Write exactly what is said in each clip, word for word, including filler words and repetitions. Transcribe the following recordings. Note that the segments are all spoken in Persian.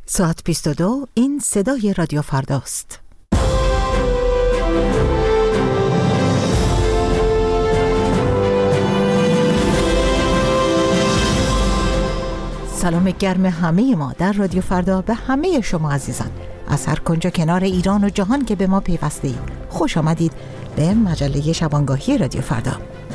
ساعت بیست و دو، این صدای رادیو فرداست. سلام گرم همه ما در رادیو فردا به همه شما عزیزان از هر کنجا کنار ایران و جهان که به ما پیوسته اید. خوش آمدید به مجله شبانگاهی رادیو فردا.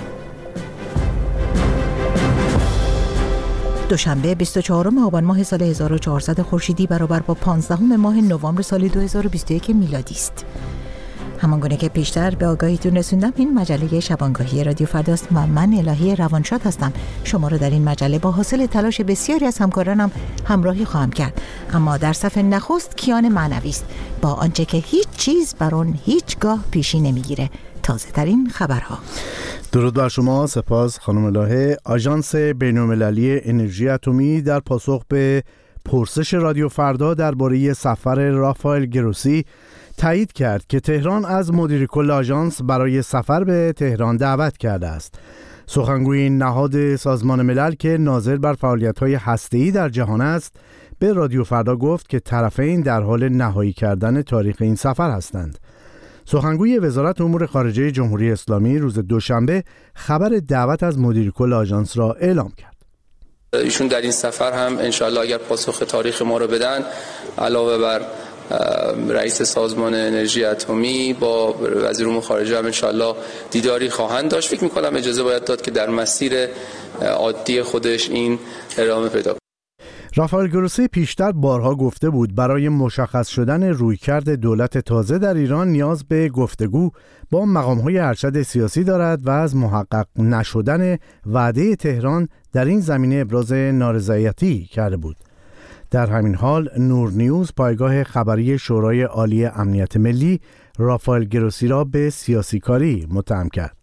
دوشنبه بیست و چهارم آبان ماه سال هزار و چهارصد خورشیدی برابر با پانزدهم ماه نوامبر سال دو هزار و بیست و یک میلادی است. همانگونه که پیشتر به آگاهیتون رسوندم، این مجله شبانگاهی رادیو فرداست و من الهی روانشاد هستم. شما رو در این مجله با حاصل تلاش بسیاری از همکارانم همراهی خواهم کرد. اما در صفحه نخست کیان معنوی است با آنچه که هیچ چیز بر آن هیچگاه پیشی نمیگیره، تازه ترین خبرها. درود بر شما. سپاس خانم الهه. آژانس بین‌المللی انرژی اتمی در پاسخ به پرسش رادیو فردا درباره سفر رافائل گروسی تایید کرد که تهران از مدیر کل آژانس برای سفر به تهران دعوت کرده است. سخنگوی نهاد سازمان ملل که ناظر بر فعالیت‌های هسته‌ای در جهان است، به رادیو فردا گفت که طرفین در حال نهایی کردن تاریخ این سفر هستند. سخنگوی وزارت امور خارجه جمهوری اسلامی روز دوشنبه خبر دعوت از مدیر کل آژانس را اعلام کرد. ایشون در این سفر هم انشالله اگر پاسخ تاریخ ما رو بدن، علاوه بر رئیس سازمان انرژی اتمی با وزیر امور خارجه هم انشالله دیداری خواهند داشت. فکر می‌کنم اجازه باید داد که در مسیر عادی خودش این ادامه پیدا کنه. رافائل گروسی پیشتر بارها گفته بود برای مشخص شدن رویکرد دولت تازه در ایران نیاز به گفتگو با مقام‌های ارشد سیاسی دارد و از محقق نشدن وعده تهران در این زمینه ابراز نارضایتی کرده بود. در همین حال نور نیوز، پایگاه خبری شورای عالی امنیت ملی، رافائل گروسی را به سیاسی کاری متهم کرد.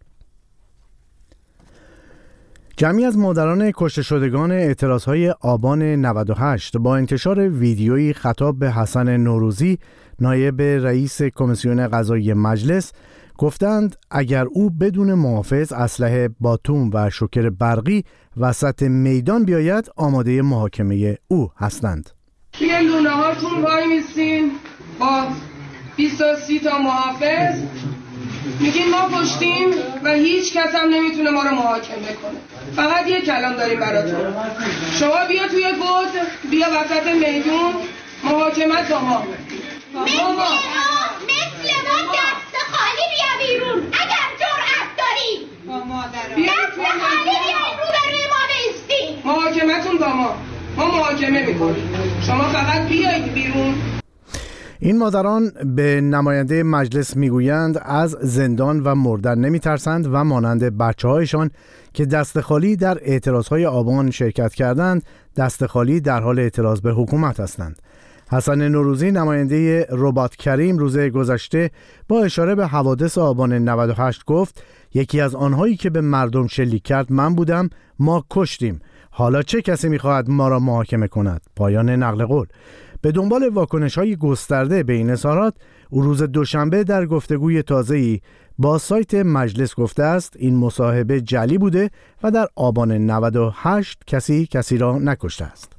جمعی از مادران کشته شدگان اعتراضهای آبان نود و هشت با انتشار ویدیویی خطاب به حسن نوروزی، نایب رئیس کمیسیون قضایی مجلس، گفتند اگر او بدون محافظ، اسلحه باتوم و شوکر برقی وسط میدان بیاید، آماده محاکمه او هستند. توی لونه هاتون وای میسین با بیست و سی تا محافظ، میگین ما کشتیم و هیچ کس هم نمیتونه ما رو محاکمه کنه. فقط یه کلام داریم براتون، شما بیا توی گود، بیا وسط میدون، محاکمت با ما. مثل ما مثل ما دست خالی بیا بیرون اگر جرأت داری. دست خالی بیا رو به روی ما بیستی. محاکمتون با ما، ما محاکمه میکنیم، شما فقط بیایید بیرون. این مادران به نماینده مجلس میگویند از زندان و مردن نمیترسند و مانند بچه‌هایشان که دست خالی در اعتراضهای آبان شرکت کردند، دست خالی در حال اعتراض به حکومت هستند. حسن نوروزی، نماینده رباط کریم، روز گذشته با اشاره به حوادث آبان نود و هشت گفت یکی از آنهایی که به مردم شلیک کرد من بودم، ما کشتیم، حالا چه کسی میخواهد ما را محاکمه کند؟ پایان نقل قول. به دنبال واکنش‌های گسترده به این اظهارات، او روز دوشنبه در گفتگوی تازه‌ای با سایت مجلس گفته است این مصاحبه جعلی بوده و در آبان نود و هشت کسی کسی را نکشته است.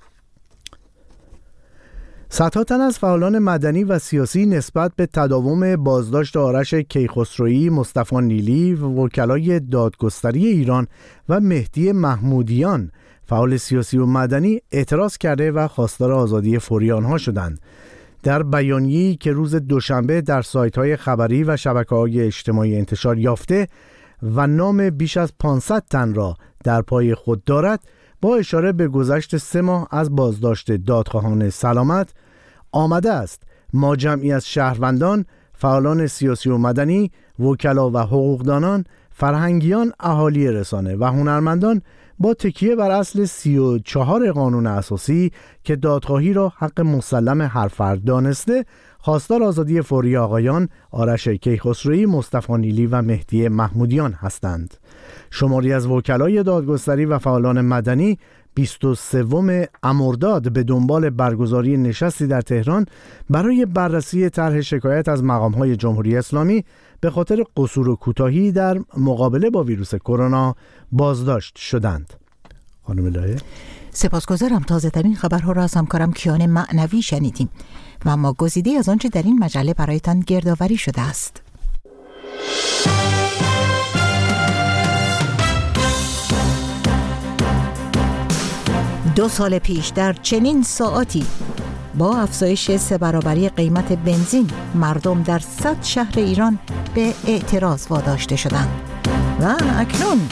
صدها تن از فعالان مدنی و سیاسی نسبت به تداوم بازداشت آرش کیخسرویی، مصطفی نیلی و وکلای دادگستری ایران و مهدی محمودیان، فعال سیاسی و مدنی، اعتراض کرده و خواستار آزادی فوری آنها شدند. در بیانیه‌ای که روز دوشنبه در سایت‌های خبری و شبکه‌های اجتماعی انتشار یافته و نام بیش از پانصد تن را در پای خود دارد، با اشاره به گذشت سه ماه از بازداشت دادخواهان سلامت آمده است ما جمعی از شهروندان، فعالان سیاسی و مدنی، وکلا و حقوقدانان، فرهنگیان، اهالی رسانه و هنرمندان با تکیه بر اصل سی و چهار قانون اساسی که دادخواهی را حق مسلم هر فرد دانسته، خواستار آزادی فوری آقایان آرش کیخسرویی، مصطفی نیلی و مهدی محمودیان هستند. شماری از وکلای دادگستری و فعالان مدنی بیست و سوم مرداد به دنبال برگزاری نشستی در تهران برای بررسی طرح شکایت از مقام‌های جمهوری اسلامی به خاطر قصور و کوتاهی در مقابله با ویروس کرونا بازداشت شدند. خانم الهه. سپاسگزارم. تازه ترین خبرها را از همکارم کیان معنوی شنیدیم و ما گزیده از آنچه در این مجله برایتان گردآوری شده است. دو سال پیش در چنین ساعتی با افزایش سه برابری قیمت بنزین مردم در صد شهر ایران به اعتراض واداشته شدند و اکنون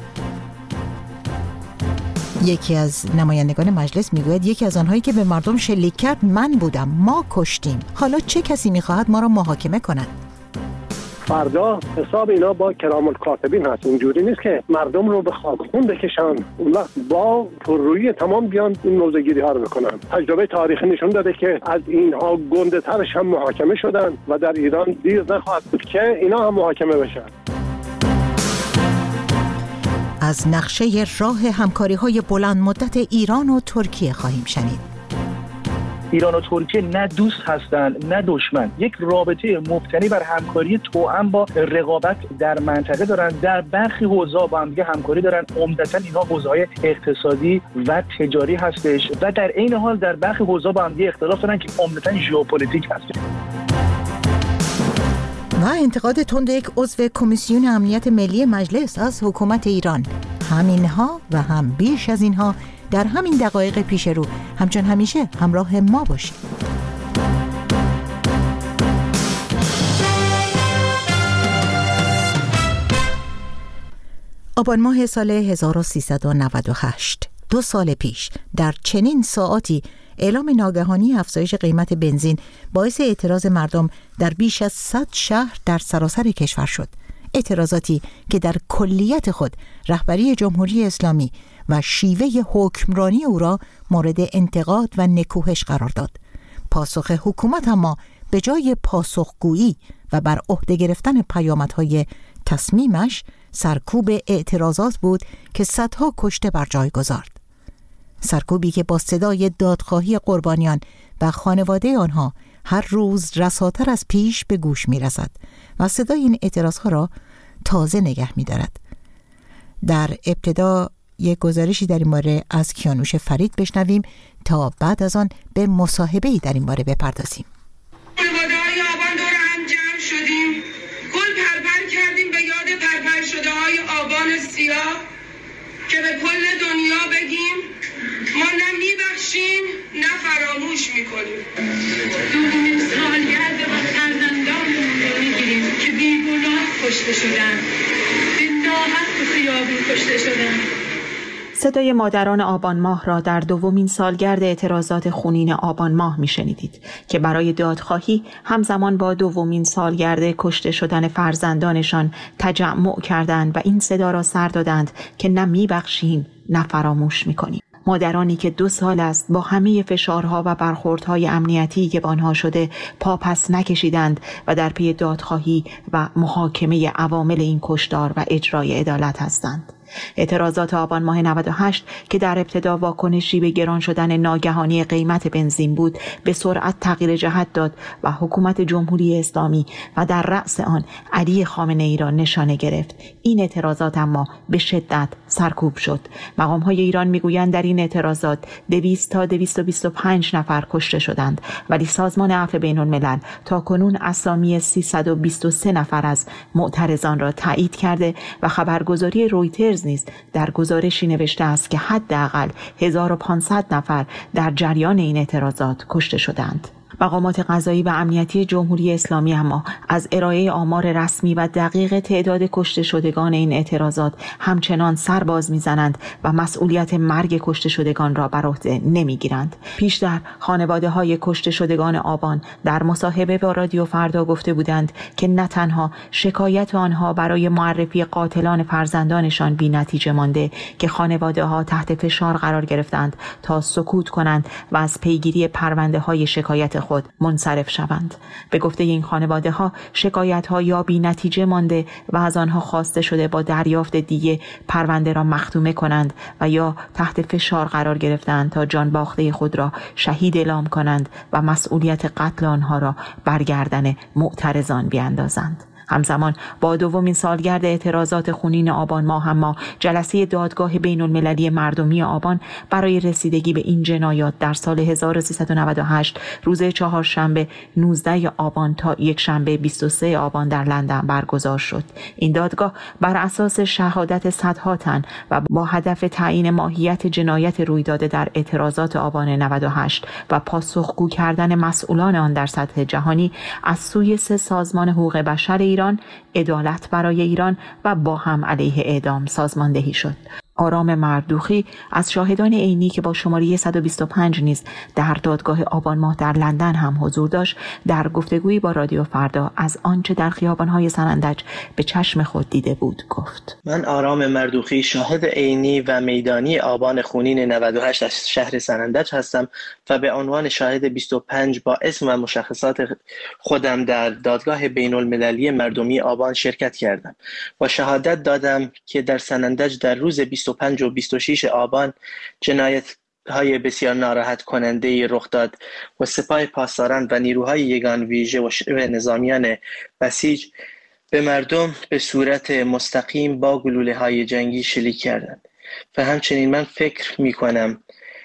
یکی از نمایندگان مجلس میگوید یکی از آنهایی که به مردم شلیک کرد من بودم، ما کشتیم. حالا چه کسی میخواهد ما را محاکمه کند؟ فردا حساب اینا با کرام الکاتبین هست. اینجوری نیست که مردم رو به خاکخون بکشن اون وقت با پررویی تمام بیان این موضوعگیری ها رو بکنن. تجربه تاریخی نشون داده که از اینها گنده ترش هم محاکمه شدن و در ایران دیر نخواهد بود که اینا هم محاکمه بشن. از نقشه راه همکاری‌های بلند مدت ایران و ترکیه خواهیم شنید. ایران و ترکیه نه دوست هستند نه دشمن، یک رابطه مبتنی بر همکاری توأم با رقابت در منطقه دارن. در برخی حوزه‌ها با هم دیگه همکاری دارن، عمدتاً اینا حوزه‌های اقتصادی و تجاری هستش و در عین حال در برخی حوزه‌ها با هم دیگه اختلاف دارن که عمدتاً ژئوپلیتیک هست. و انتقاد تند یک عضو کمیسیون امنیت ملی مجلس از حکومت ایران. همینها و هم بیش از اینها در همین دقایق پیش رو. همچون همیشه همراه ما باشید. آبان ماه سال هزار و سیصد و نود و هشت، دو سال پیش در چنین ساعاتی اعلام ناگهانی افزایش قیمت بنزین باعث اعتراض مردم در بیش از صد شهر در سراسر کشور شد. اعتراضاتی که در کلیت خود رهبری جمهوری اسلامی و شیوه حکمرانی او را مورد انتقاد و نکوهش قرار داد. پاسخ حکومت اما به جای پاسخگویی و بر عهده گرفتن پیامدهای تصمیمش سرکوب اعتراضات بود که صدها کشته بر جای گذارد. سرکوبی که با صدای دادخواهی قربانیان و خانواده آنها هر روز رساتر از پیش به گوش می رسد و صدای این اعتراضها را تازه نگه می دارد. در ابتدا یک گزارشی در این باره از کیانوش فرید بشنویم تا بعد از آن به مصاحبه‌ای در این باره بپردازیم. خانواده‌های آبان دور هم جمع شدیم، گل پرپر کردیم به یاد پرپر شده های آبان سیاه که به کل دنیا بگیم ما نه میبخشیم نه فراموش میکنیم. دومین سالگرد و فرزندانمون رو میگیریم که بیگناه کشته شدن، به ناحق تو خیابون کشته شدن. صدای مادران آبان ماه را در دومین سالگرد اعتراضات خونین آبان ماه میشنیدید که برای دادخواهی همزمان با دومین سالگرد کشته شدن فرزندانشان تجمع کردند و این صدا را سر دادند که نه میبخشیم نه فراموش میکنیم. مادرانی که دو سال است با همه فشارها و برخوردهای امنیتی که به آنها شده پا پس نکشیدند و در پی دادخواهی و محاکمه عوامل این کشتار و اجرای عدالت هستند. اعتراضات آبان ماه نود و هشت که در ابتدا واکنشی به گران شدن ناگهانی قیمت بنزین بود، به سرعت تغییر جهت داد و حکومت جمهوری اسلامی و در رأس آن علی خامنه‌ای را نشانه گرفت. این اعتراضات اما به شدت سرکوب شد. مقام‌های ایران میگویند در این اعتراضات دویست تا دویست و بیست و پنج نفر کشته شدند، ولی سازمان عفو بین‌الملل تا کنون اسامی سیصد و بیست و سه نفر از معترضان را تایید کرده و خبرگزاری رویترز نیز در گزارشی نوشته است که حداقل هزار و پانصد نفر در جریان این اعتراضات کشته شدند. مقامات قضایی و امنیتی جمهوری اسلامی اما از ارائه آمار رسمی و دقیق تعداد کشته شدگان این اعتراضات همچنان سر باز می‌زنند و مسئولیت مرگ کشته شدگان را بر عهده نمی‌گیرند. پیشتر خانواده‌های کشته شدگان آبان در مصاحبه با رادیو فردا گفته بودند که نه تنها شکایت آنها برای معرفی قاتلان فرزندانشان بی‌نتیجه مانده که خانواده‌ها تحت فشار قرار گرفتند تا سکوت کنند و از پیگیری پرونده‌های شکایت خود منصرف شوند. به گفته این خانواده ها شکایت ها یا بی نتیجه مانده و از آنها خواسته شده با دریافت دیگه پرونده را مختومه کنند و یا تحت فشار قرار گرفتند تا جان باخته خود را شهید اعلام کنند و مسئولیت قتل آنها را بر گردن معترضان بیاندازند. همزمان با دومین سالگرد اعتراضات خونین آبان ماه اما جلسه دادگاه بین المللی مردمی آبان برای رسیدگی به این جنایات در سال هزار و سیصد و نود و هشت روز چهارشنبه نوزده آبان تا یک شنبه بیست و سه آبان در لندن برگزار شد. این دادگاه بر اساس شهادت صدها تن و با هدف تعیین ماهیت جنایت روی داده در اعتراضات آبان نود و هشت و پاسخگو کردن مسئولان آن در سطح جهانی از سوی سه سازمان حقوق بشر ایران، عدالت برای ایران و با هم علیه اعدام سازماندهی شد. آرام مردوخی از شاهدان عینی که با شماره صد و بیست و پنج نیز در دادگاه آبان ماه در لندن هم حضور داشت، در گفتگویی با رادیو فردا از آنچه در خیابان‌های سنندج به چشم خود دیده بود گفت: من آرام مردوخی شاهد عینی و میدانی آبان خونین نود و هشت از شهر سنندج هستم و به عنوان شاهد بیست و پنج با اسم و مشخصات خودم در دادگاه بین المللی مردمی آبان شرکت کردم و شهادت دادم که در سنندج در روز بیست و پنج و بیست و شش آبان جنایت های بسیار ناراحت کننده رخ داد و سپاه پاسداران و نیروهای یگان ویژه و نظامیان بسیج به مردم به صورت مستقیم با گلوله های جنگی شلیک کردند. و همچنین من فکر می کنم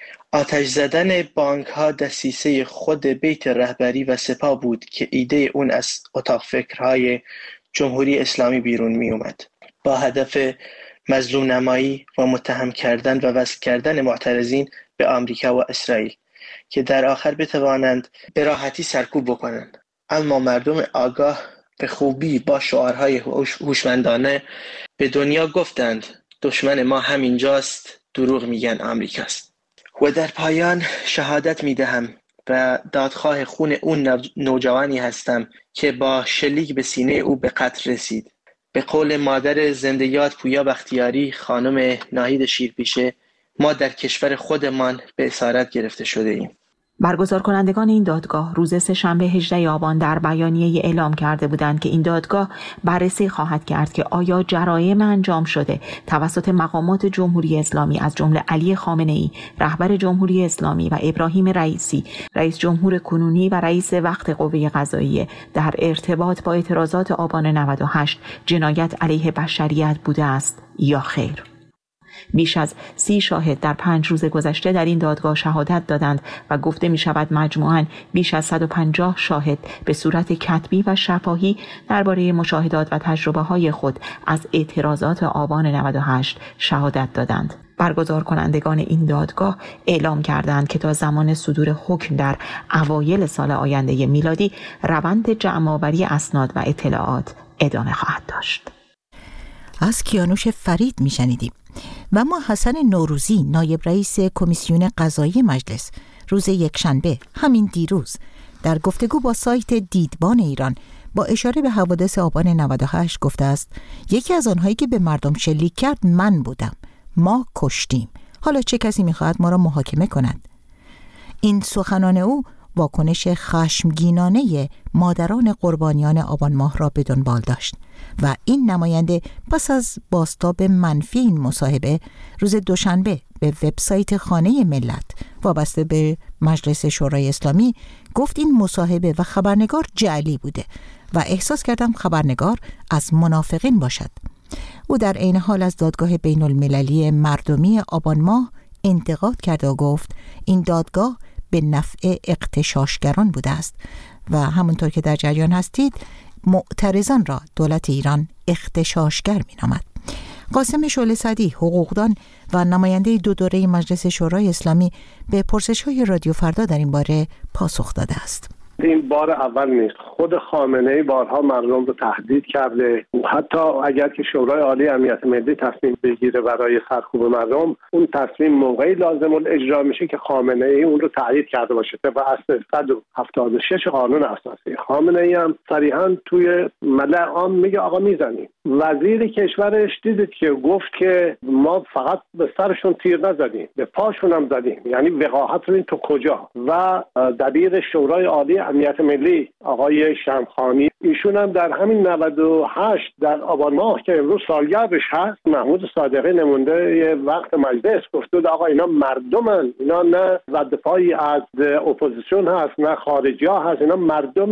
آتش زدن بانک ها دسیسه خود بیت رهبری و سپاه بود که ایده اون از اتاق فکرهای جمهوری اسلامی بیرون می اومد با هدف مظلوم نمایی و متهم کردن و وصل کردن معترضین به آمریکا و اسرائیل که در آخر بتوانند به راحتی سرکوب بکنند. اما مردم آگاه به خوبی با شعارهای هوشمندانه به دنیا گفتند دشمن ما همینجاست، دروغ میگن آمریکاست. و در پایان شهادت میدهم و دادخواه خون اون نوجوانی هستم که با شلیک به سینه او به قتل رسید. به قول مادر زنده یاد پویا بختیاری خانم ناهید شیرپیشه، ما در کشور خودمان به اسارت گرفته شده ایم. برگزار کنندگان این دادگاه روز سه‌شنبه هجدهم آبان در بیانیه اعلام کرده بودند که این دادگاه بررسی خواهد کرد که آیا جرایم انجام شده توسط مقامات جمهوری اسلامی از جمله علی خامنه‌ای رهبر جمهوری اسلامی و ابراهیم رئیسی رئیس جمهور کنونی و رئیس وقت قوه قضاییه در ارتباط با اعتراضات آبان نود و هشت جنایت علیه بشریت بوده است یا خیر. بیش از سی شاهد در پنج روز گذشته در این دادگاه شهادت دادند و گفته می شود مجموعاً بیش از صد و پنجاه شاهد به صورت کتبی و شفاهی درباره مشاهدات و تجربه های خود از اعتراضات آبان نود و هشت شهادت دادند. برگزار کنندگان این دادگاه اعلام کردند که تا زمان صدور حکم در اوایل سال آینده میلادی روند جمع‌آوری اسناد و اطلاعات ادامه خواهد داشت. از کیانوش فرید میشنیدیم. و ما حسن نوروزی نایب رئیس کمیسیون قضایی مجلس روز یکشنبه همین دیروز در گفتگو با سایت دیدبان ایران با اشاره به حوادث آبان نود و هشت گفته است یکی از آنهایی که به مردم شلیک کرد من بودم. ما کشتیم. حالا چه کسی میخواهد ما را محاکمه کند؟ این سخنان او واکنش خشمگینانه مادران قربانیان آبان ماه را به دنبال داشت و این نماینده پس از بازتاب منفی این مصاحبه روز دوشنبه به وبسایت خانه ملت وابسته به مجلس شورای اسلامی گفت این مصاحبه و خبرنگار جعلی بوده و احساس کردم خبرنگار از منافقین باشد. او در عین حال از دادگاه بین المللی مردمی آبان ماه انتقاد کرد و گفت این دادگاه به نفع اغتشاشگران بوده است و همونطور که در جریان هستید معترضان را دولت ایران اغتشاشگر می‌نامد. قاسم شعله سعدی حقوقدان و نماینده دو دوره مجلس شورای اسلامی به پرسش‌های رادیو فردا در این باره پاسخ داده است. این بار اول نیست. خود خامنه‌ای بارها مردم رو تهدید کرده. حتی اگر که شورای عالی امنیت ملی تصمیم بگیره برای سرکوب مردم، اون تصمیم موقعی لازم الاجرا میشه که خامنه‌ای اون رو تایید کرده باشه. طبق اصل صد و هفتاد و شش قانون اساسی. خامنه‌ای هم صریحاً توی ملأ عام میگه آقا میزنیم. وزیر کشورش دیدید که گفت که ما فقط به سرشون تیر نزدیم، به پاشون هم زدیم. یعنی وقاحت رو این تو کجا؟ و دبیر شورای عالی امنیت ملی آقای شمخانی ایشون هم در همین نود و هشت در آبان ماه که امروز سالگردش هست، محمود صادقی نماینده وقت مجلس گفت آقا اینا مردمن، اینا نه ردپایی از اپوزیسیون هست نه خارجی ها هست، اینا مردم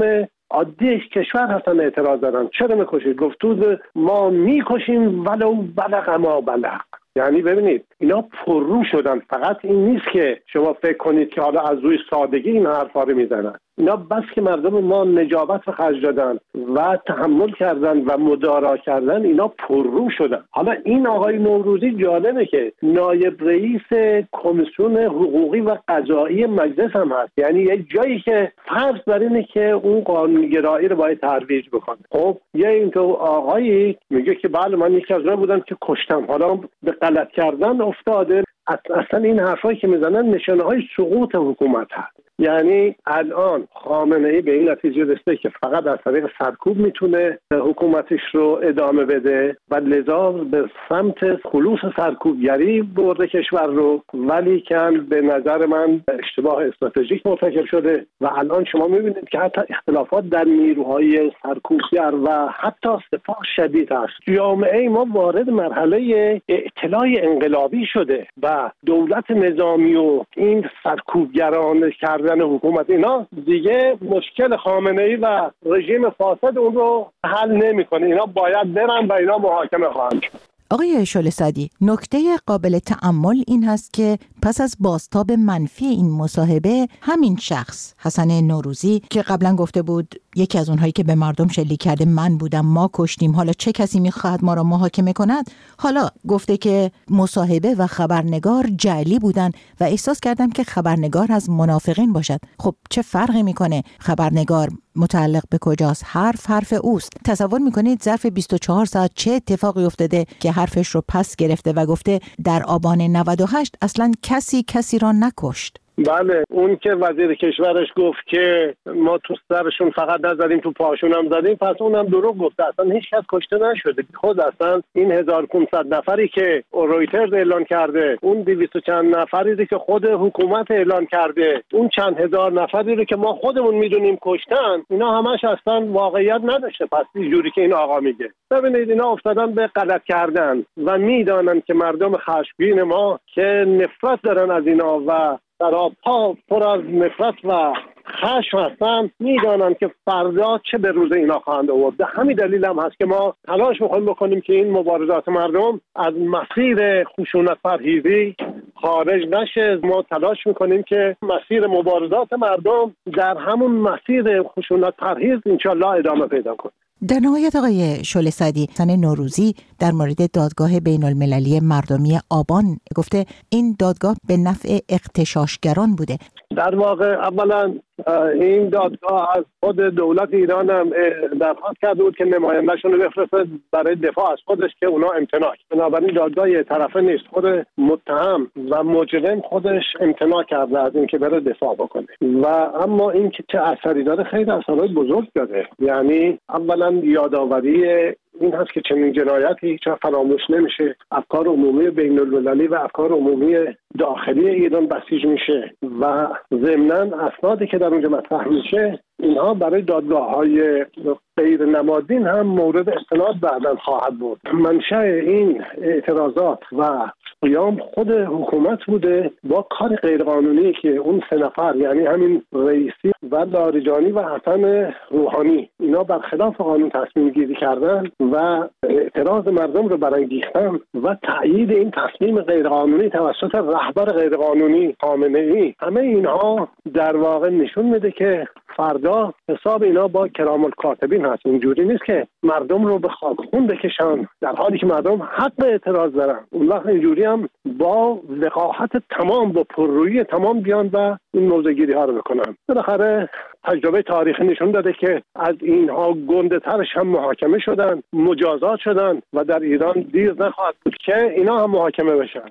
عادی کشور هستن اعتراض دارن. چرا میکشید؟ گفتود ما میکشیم ولو بلغ ما بلغ. یعنی ببینید اینا پررو شدن. فقط این نیست که شما فکر کنید که حالا از روی سادگی این حرفا رو میزنن. اینا بس که مردم ما نجابت رو خرج دادن و تحمل کردن و مدارا کردن، اینا پررو شدن. حالا این آقای نوروزی جالبه که نایب رئیس کمیسیون حقوقی و قضایی مجلس هم هست. یعنی یه جایی که فرض بر اینه که اون قانونگرایی رو باید ترویج بکنه. خب یه اینطور آقایی میگه که بله من یکی از اونها بودم که کشتم، حالا به غلط کردن افتاده. اصلا این حرفایی که میزنن نشانه های سقوط حکومت هست. یعنی الان خامنه‌ای به این نتیجه رسیده که فقط از طریق سرکوب میتونه حکومتش رو ادامه بده و لذا به سمت خلوص سرکوبگری برده کشور رو، ولی که به نظر من اشتباه استراتژیک مرتکب شده و الان شما میبینید که حتی اختلافات در نیروهای سرکوبگر و حتی سپاه شدید است. جامعه ما وارد مرحله اطلاع انقلابی شده و دولت نظامی و این سرکوبگران کرده حکومت اینا دیگه مشکل خامنه‌ای و رژیم فاسد اون رو حل نمی‌کنه. اینا باید برن و اینا محاکمه خواهند شد. آقای شعله سعدی، نکته قابل تأمل این هست که پس از بازتاب منفی این مصاحبه، همین شخص حسن نوروزی که قبلا گفته بود یکی از اونهایی که به مردم شلیک کرده من بودم، ما کشتیم، حالا چه کسی میخواد ما را محاکمه کند، حالا گفته که مصاحبه و خبرنگار جعلی بودن و احساس کردم که خبرنگار از منافقین باشد. خب چه فرقی میکنه خبرنگار متعلق به کجاست؟ حرف حرف اوست. تصور میکنید ظرف بیست و چهار ساعت چه اتفاقی افتاده که حرفش رو پس گرفته و گفته در آبان نود و هشت اصلا کسی کسی را نکشت؟ بله، اون که وزیر کشورش گفت که ما تو سرشون فقط نزدیم تو پاشون هم زدیم، پس اونم دروغ گفته. اصلا هیچ کس کشته نشده. خود اصلا این هزار و پانصد نفری که رویترز اعلان کرده، اون دویست و چند نفری که خود حکومت اعلان کرده، اون چند هزار نفری رو که ما خودمون میدونیم کشتن، اینا همش اصلا واقعیت نداشته. پس اینجوری که این آقا میگه، ببینید اینا افتادن به غلط کردن و میدانن که مردم خشمگین ما که نفرت دارن از اینا و سراپا پر از نفرت و خشم هستن، میدانن که فردا چه به روز اینا خواهند آورد. به همین دلیل هم هست که ما تلاش می‌کنیم بکنیم که این مبارزات مردم از مسیر خشونت پرهیزی خارج نشه. ما تلاش می‌کنیم که مسیر مبارزات مردم در همون مسیر خشونت پرهیز انشالله ادامه پیدا کنه. در نهایت آقای شعله سعدی، حسن نوروزی در مورد دادگاه بین المللی مردمی آبان گفته این دادگاه به نفع اغتشاشگران بوده. در واقع اولا این دادگاه از خود دولت ایران هم درخواست کرده بود که نماینده‌شون رو بفرسته برای دفاع از خودش که اونا امتناع. بنابراین دادگاه یه طرفه نیست. خود متهم و مجرم خودش امتناع کرده از اینکه بره دفاع بکنه. و اما این که چه اثری داره، خیلی اثرات بزرگ داره. یعنی اولا یادآوری این هست که چنین جنایتی هیچ وقت فراموش نمیشه. افکار عمومی بین المللی و افکار عمومی داخلی ایران بسیج میشه و ضمناً اسنادی که در اونجا مطرح میشه اینها برای دادگاه‌های غیر نمادین هم مورد استناد بعداً خواهد بود. منشأ این اعتراضات و قیام خود حکومت بوده با کار غیرقانونی که اون سه نفر، یعنی همین رئیسی و لاریجانی و حسن روحانی، اینا برخلاف قانون تصمیم گیری کردن و اعتراض مردم رو برانگیختن و تأیید این تصمیم غیرقانونی توسط رهبر غیرقانونی خامنه‌ای. همه اینها در واقع نشون میده که فردا حساب اینا با کرام الکاتبین هست. اینجوری نیست که مردم رو به خاک خون بکشن در حالی که مردم حق اعتراض دارن. اون وقت اینجوری هم با وقاحت تمام، با پررویی تمام بیان و این موضع‌گیری ها رو بکنن. بالاخره تجربه تاریخی نشون داده که از اینها گنده ترش هم محاکمه شدن، مجازات شدن و در ایران دیر نخواهد بود که اینا هم محاکمه بشن.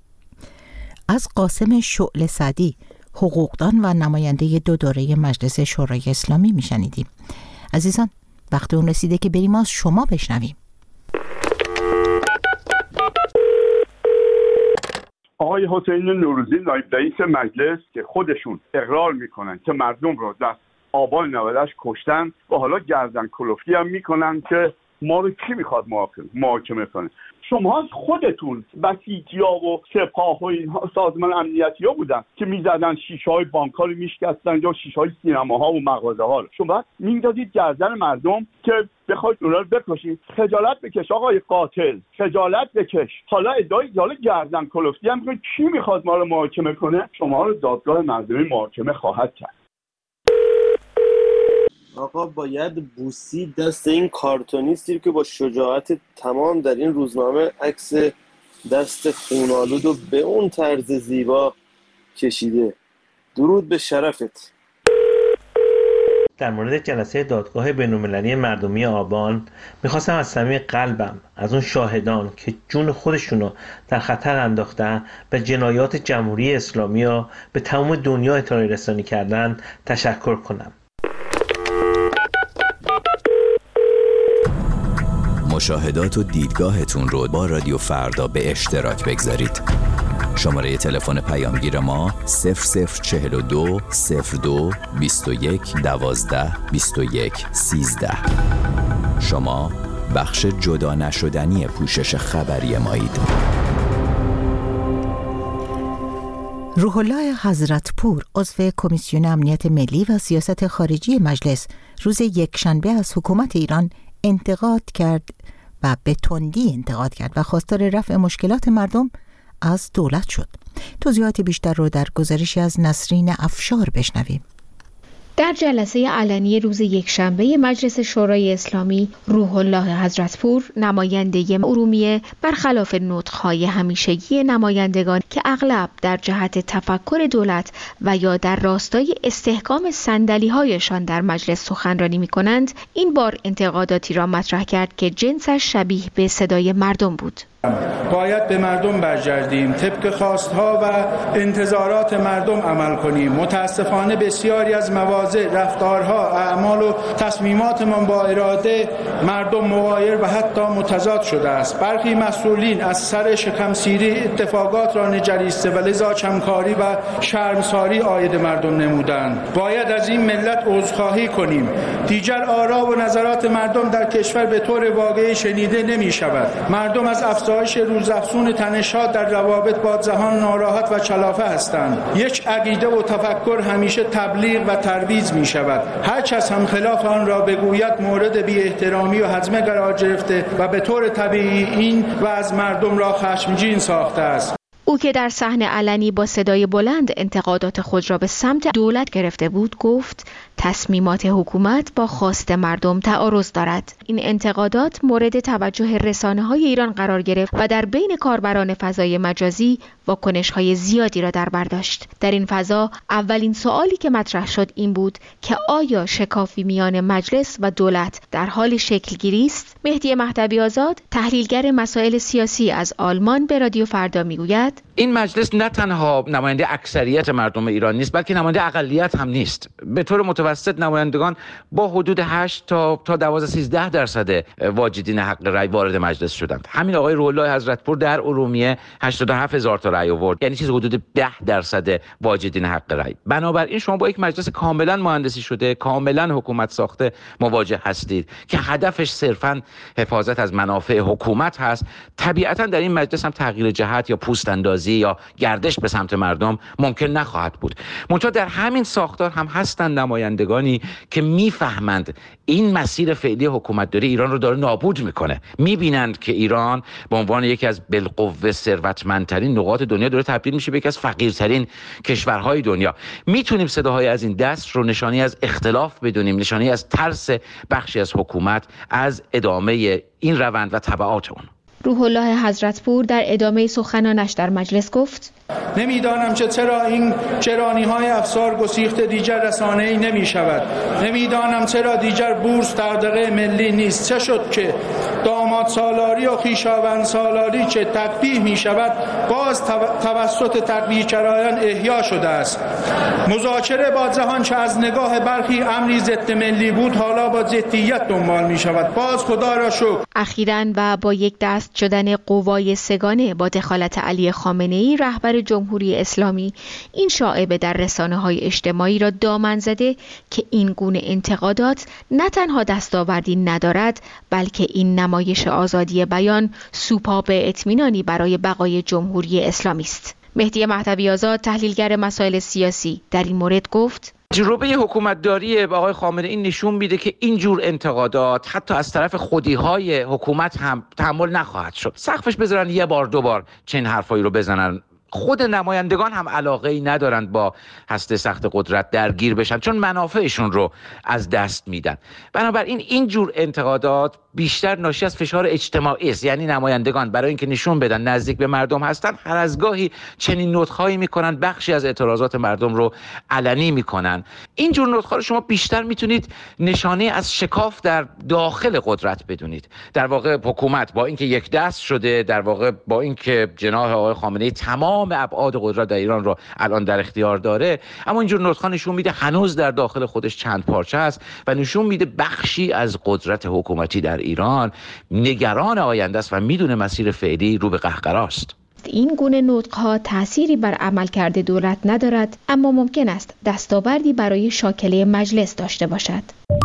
از قاسم شعله سعدی، حقوقدان و نماینده دو دوره مجلس شورای اسلامی میشنیدیم. عزیزان، وقت اون رسیده که بریم از شما بشنویم. آقای حسین نوروزی، نایب رئیس مجلس، که خودشون اقرار میکنن که مردم رو در آبان نود و هشت کشتن و حالا گردن کلفتی هم میکنن که ما رو کی میخواد محاکمه کنه؟ شما خودتون بسیجی‌ها و سپاه و اینها سازمان امنیتی ها بودن که میزدن شیشه های بانک ها رو میشکستن یا شیشه های سینماها و مغازه ها رو. شما میدادید گردن مردم که بخواید اونا رو بکشید. خجالت بکش آقای قاتل، خجالت بکش. حالا ادعای حالا گردن کلفتی هم که کی میخواد ما رو محاکمه کنه؟ شما رو دادگاه مردمی محاکمه خواهد کرد. آقا باید بوسید دست این کارتونیستی که با شجاعت تمام در این روزنامه عکس دست خونالود و به اون طرز زیبا کشیده. درود به شرفت. در مورد جلسه دادگاه بین‌المللی مردمی آبان میخواستم از صمیم قلبم از اون شاهدان که جون خودشونو در خطر انداختن به جنایات جمهوری اسلامی و به تمام دنیا اطلاع رسانی کردن تشکر کنم. مشاهدات و دیدگاهتون رو با رادیو فردا به اشتراک بگذارید. شماره تلفن پیامگیر ما صفر صفر چهل و دو صفر دو بیست و یک دوازده بیست و یک سیزده. شما بخش جدا نشدنی پوشش خبری مایید. روح الله حضرت پور عضو کمیسیون امنیت ملی و سیاست خارجی مجلس روز یکشنبه از حکومت ایران انتقاد کرد و به تندی انتقاد کرد و خواستار رفع مشکلات مردم از دولت شد. توضیحات بیشتر رو در گزارشی از نسرین افشار بشنویم. در جلسه علنی روز یکشنبه مجلس شورای اسلامی، روح الله حضرت پور نماینده ارومیه برخلاف نطق‌های همیشگی نمایندگان که اغلب در جهت تفکر دولت و یا در راستای استحکام صندلی‌هایشان در مجلس سخنرانی می‌کنند، این بار انتقاداتی را مطرح کرد که جنسش شبیه به صدای مردم بود. باید به مردم برگردیم، طبق خواستها و انتظارات مردم عمل کنیم. متاسفانه بسیاری از مواضع، رفتارها، اعمال و تصمیماتمان با اراده مردم مغایر و حتی متضاد شده است. برخی مسئولین از سر شکمسیری اتفاقات را نگریسته و لذا کمکاری و شرمساری عاید مردم نمودند. باید از این ملت عذرخواهی کنیم. دیگر آرا و نظرات مردم در کشور به طور واقعی شنیده نمی شود. مردم از افزایش روزافزون تنش‌ها در روابط با جهان ناراحت و کلافه هستند. یک عقیده و تفکر همیشه تبلیغ و ترویج می شود. هر کس هم خلاف آن را بگوید مورد بی احترامی و هضمه قرار گرفته و به طور طبیعی این و از مردم را خشمگین ساخته است. او که در صحنه علنی با صدای بلند انتقادات خود را به سمت دولت گرفته بود، گفت تصمیمات حکومت با خواست مردم تعارض دارد. این انتقادات مورد توجه رسانه‌های ایران قرار گرفت و در بین کاربران فضای مجازی واکنش‌های زیادی را در بر داشت. در این فضا اولین سوالی که مطرح شد این بود که آیا شکافی میان مجلس و دولت در حال شکل‌گیری است؟ مهدی مهدوی آزاد، تحلیلگر مسائل سیاسی از آلمان، به رادیو فردا میگوید این مجلس نه تنها نماینده اکثریت مردم ایران نیست، بلکه نماینده اقلیت هم نیست. به طور متوسط نمایندگان با حدود هشت تا تا دوازده سیزده درصد واجدین حق رأی وارد مجلس شدند. همین آقای روح الله حضرت پور در ارومیه هشتاد و هفت هزار تا رأی آورد، یعنی چیز حدود ده درصد واجدین حق رأی. بنابراین شما با یک مجلس کاملا مهندسی شده، کاملا حکومت ساخته مواجه هستید که هدفش صرفاً حفاظت از منافع حکومت هست. طبیعتاً در این مجلس هم تغییر جهت یا پوست اندازی یا گردش به سمت مردم ممکن نخواهد بود. منتها در همین ساختار هم هستند نمایندگانی که میفهمند این مسیر فعلی حکومت داری ایران رو داره نابود میکنه. میبینند که ایران به عنوان یکی از بالقوه ثروتمندترین نقاط دنیا داره تبدیل میشه به یکی از فقیرترین کشورهای دنیا. میتونیم صداهای از این دست رو نشانی از اختلاف بدونیم، نشانی از ترس بخشی از حکومت از ادامه این روند و تبعات اون. روح الله حضرت پور در ادامه سخنانش در مجلس گفت نمیدانم که چرا این چرانی های افسار گسیخته دیگر رسانه‌ای نمی شود. نمیدانم چرا دیگر بورس دغدغه ملی نیست. چه شد که داماد سالاری و خویشاوند سالاری که تقبیح می شود باز توسط تقوی‌گرایان احیا شده است. مذاکره با جهان که از نگاه برخی امری ضد ملی بود حالا با جدیت دنبال می شود. باز خدا را شکر. اخیراً و با یک دست شدن قوای سگانه با دخالت علی خامنه‌ای رهبر جمهوری اسلامی این شایعه در رسانه‌های اجتماعی را دامن زده که این گونه انتقادات نه تنها دستاوردی ندارد، بلکه این نمایش آزادی بیان سوپا به اطمینانی برای بقای جمهوری اسلامی است. مهدی مهدوی آزاد، تحلیلگر مسائل سیاسی، در این مورد گفت: تجربه حکومتداری آقای خامنه ای نشون میده که اینجور انتقادات حتی از طرف خودی‌های حکومت هم تحمل نخواهد شد. سقفش بذارن یه بار دو بار چنین حرفایی رو بزنن. خود نمایندگان هم علاقه ای ندارند با هسته سخت قدرت درگیر بشن، چون منافعشون رو از دست میدن. بنابراین این جور انتقادات بیشتر ناشی از فشار اجتماعی است، یعنی نمایندگان برای اینکه نشون بدن نزدیک به مردم هستن، هر از گاهی چنین نطق‌هایی میکنن، بخشی از اعتراضات مردم رو علنی میکنن. این جور نطق‌ها رو شما بیشتر میتونید نشانه از شکاف در داخل قدرت بدونید. در واقع حکومت با اینکه یک دست شده، در واقع با اینکه جناح آقای خامنه‌ای تمام ابعاد قدرت در ایران رو الان در اختیار داره، اما اینجور نطق‌ها نشون میده هنوز در داخل خودش چند پارچه است و نشون میده بخشی از قدرت حکومتی در ایران نگران آینده است و میدونه مسیر فعلی رو به قهقراست. این گونه نطق‌ها تأثیری بر عملکرد دولت ندارد، اما ممکن است دستاوردی برای شاکله مجلس داشته باشد.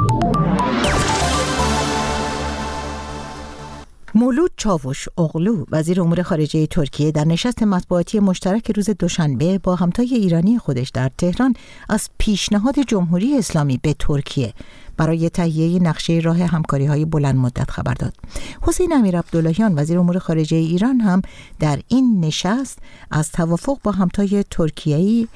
مولود چاوش اغلو، وزیر امور خارجه ترکیه، در نشست مطبوعاتی مشترک روز دوشنبه با همتای ایرانی خودش در تهران از پیشنهاد جمهوری اسلامی به ترکیه برای تهیه نقشه راه همکاری‌های بلند مدت خبر داد. حسین امیرعبداللهیان، وزیر امور خارجه ایران، هم در این نشست از توافق با همتای ترکیه‌ای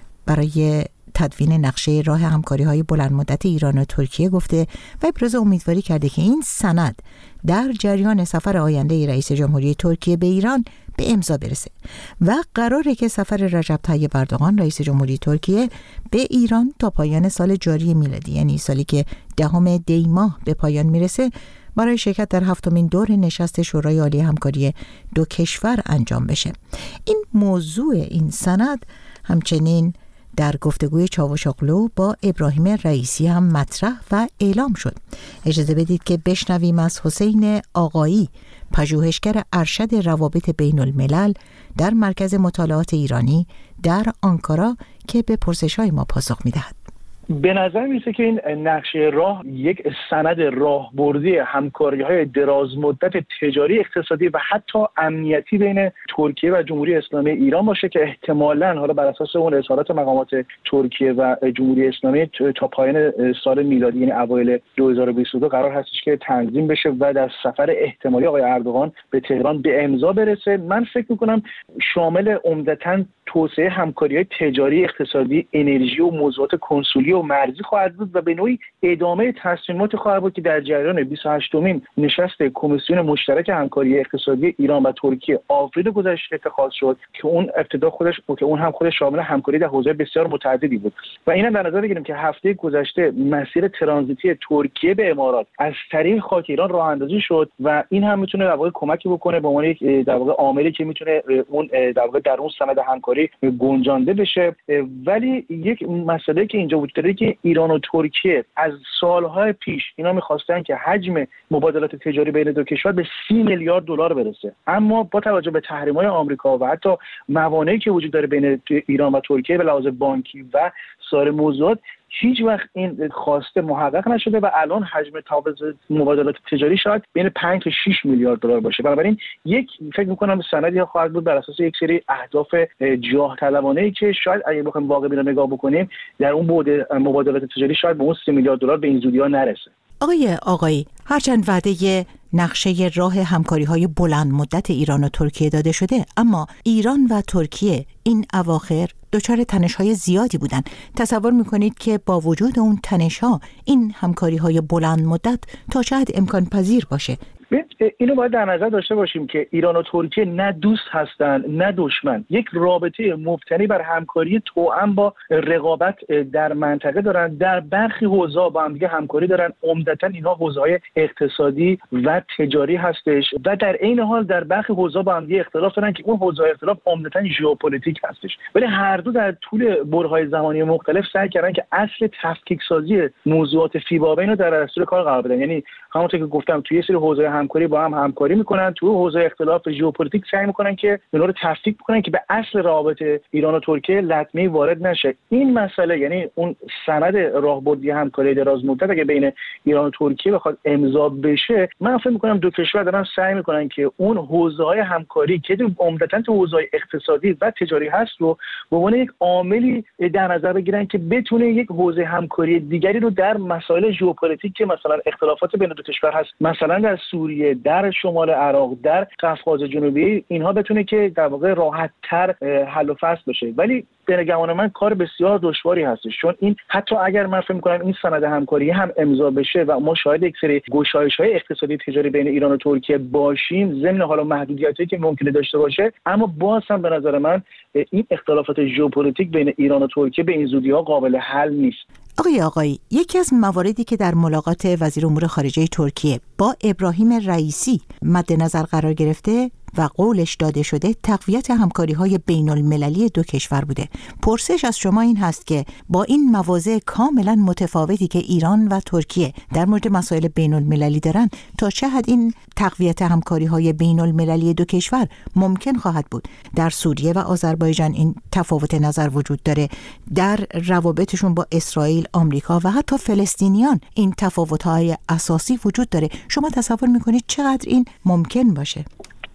برای تدوین نقشه راه همکاری‌های بلند مدت ایران و ترکیه گفته و ابراز امیدواری کرده که این سند در جریان سفر آینده رئیس جمهوری ترکیه به ایران به امضا برسه و قراره که سفر رجب طیب اردوغان رئیس جمهوری ترکیه به ایران تا پایان سال جاری میلادی، یعنی سالی که دهم دی ماه به پایان میرسه، برای شرکت در هفتمین دور نشست شورای عالی همکاری دو کشور انجام بشه. این موضوع این سند همچنین در گفتگوی چاوش اغلو با ابراهیم رئیسی هم مطرح و اعلام شد. اجازه بدید که بشنویم از حسین آقایی، پژوهشگر ارشد روابط بین الملل در مرکز مطالعات ایرانی در آنکارا، که به پرسش‌های ما پاسخ می‌دهد. به نظر میرسه که این نقشه راه یک سند راهبردی همکاری‌های دراز مدت تجاری، اقتصادی و حتی امنیتی بین ترکیه و جمهوری اسلامی ایران باشه که احتمالاً حالا بر اساس اون اظهارات مقامات ترکیه و جمهوری اسلامی تا پایان سال میلادی، یعنی اوایل دو هزار و بیست و دو قرار هستش که تنظیم بشه و در سفر احتمالی آقای اردوغان به تهران به امضا برسه. من فکر می‌کنم شامل عمدتاً توسعه همکاری‌های تجاری، اقتصادی، انرژی و موضوعات کنسولی و مرزی خواهد بود و به نوعی ادامه تصمیمات خواهد بود که در جریان بیست و هشتمین نشست کمیسیون مشترک همکاری اقتصادی ایران و ترکیه آوریل گذشته اتخاذ شد که اون ابتدا خودش که اون هم خودش شامل همکاری در حوزه بسیار متعددی بود و اینم در نظر بگیریم که هفته گذشته مسیر ترانزیتی ترکیه به امارات از طریق خاک ایران راه اندازی شد و این هم میتونه در واقع کمکی بکنه به عنوان یک در واقع عاملی که میتونه اون در واقع در اون سند همکاری گنجانده بشه. ولی یک مسئله که اینجا وجود داره که ایران و ترکیه از سالهای پیش اینا می‌خواستن که حجم مبادلات تجاری بین دو کشور به سی میلیارد دلار برسه، اما با توجه به تحریم‌های آمریکا و حتی موانعی که وجود داره بین ایران و ترکیه به لحاظ بانکی و سایر موضوعات، هیچ وقت این خواسته محقق نشده و الان حجم مبادلات تجاری شاید بین پنج تا شش میلیارد دلار باشه. بنابراین یک فکر می‌کنم سندی خواهد بود بر اساس یک سری اهداف جاه طلبانه‌ای که شاید اگه بخوایم واقعا رو نگاه بکنیم در اون بعد مبادلات تجاری شاید به اون سه میلیارد دلار به این زودی‌ها نرسه. آقای آقایی، هرچند وعده نقشه راه همکاری‌های بلند مدت ایران و ترکیه داده شده، اما ایران و ترکیه این اواخر دچار تنش‌های زیادی بودن. تصور می‌کنید که با وجود اون تنش‌ها این همکاری‌های بلند مدت تا چه حد امکان پذیر باشه؟ اینو باید در نظر داشته باشیم که ایران و ترکیه نه دوست هستن نه دشمن، یک رابطه مبتنی بر همکاری توأم با رقابت در منطقه دارن. در برخی حوزه‌ها با هم دیگه همکاری دارن، عمدتاً اینا حوزه‌های اقتصادی و تجاری هستش و در عین حال در برخی حوزه‌ها با هم دیگه اختلاف دارن که اون حوزه‌های اختلاف عمدتاً ژئوپلیتیک هستش. ولی هر دو در طول برهه‌های زمانی مختلف سعی کردن که اصل تفکیک سازی موضوعات فیبا بین رو در دستور کار قرار بدن. یعنی همونطور که گفتم توی سری حوزه‌های همکاری با هم همکاری میکنن، تو حوزه اختلاف ژئوپلیتیک سعی میکنن که اینا رو تفکیک بکنن که به اصل روابط ایران و ترکیه لطمه‌ای وارد نشه. این مسئله یعنی اون سند راهبردی همکاری دراز مدت اگه بین ایران و ترکیه بخواد امضا بشه، من فکر میکنم دو کشور دارن سعی میکنن که اون حوزه‌های همکاری که عمدتاً تو حوزه‌های اقتصادی و تجاری هست رو به عنوان یک عاملی در نظر بگیرن که بتونه یک حوزه همکاری دیگری رو در مسائل ژئوپلیتیک که مثلا اختلافات بین دو کشور هست، مثلا در سوریه، در شمال عراق، در قفقاز جنوبی، اینها بتونه که در واقع راحت‌تر حل و فصل بشه. ولی به گمان من کار بسیار دشواری هستش، چون این حتی اگر من فکر می‌کنم این سند همکاری هم امضا بشه و ما شاهد یک سری گشایش‌های اقتصادی تجاری بین ایران و ترکیه باشیم، ضمن حالا محدودیتایی که ممکنه داشته باشه، اما باز هم به نظر من این اختلافات ژئوپلیتیک بین ایران و ترکیه به این زودی‌ها قابل حل نیست. آقای آقایی، یکی از مواردی که در ملاقات وزیر امور خارجه ترکیه با ابراهیم رئیسی مد نظر قرار گرفته و قولش داده شده تقویت همکاری‌های بین المللی دو کشور بوده. پرسش از شما این هست که با این مواضع کاملا متفاوتی که ایران و ترکیه در مورد مسائل بین المللی دارن، تا چه حد این تقویت همکاری‌های بین المللی دو کشور ممکن خواهد بود؟ در سوریه و آذربایجان این تفاوت نظر وجود داره، در روابطشون با اسرائیل، آمریکا و حتی فلسطینیان این تفاوت‌های اساسی وجود داره. شما تصور می‌کنید چقدر این ممکن باشه؟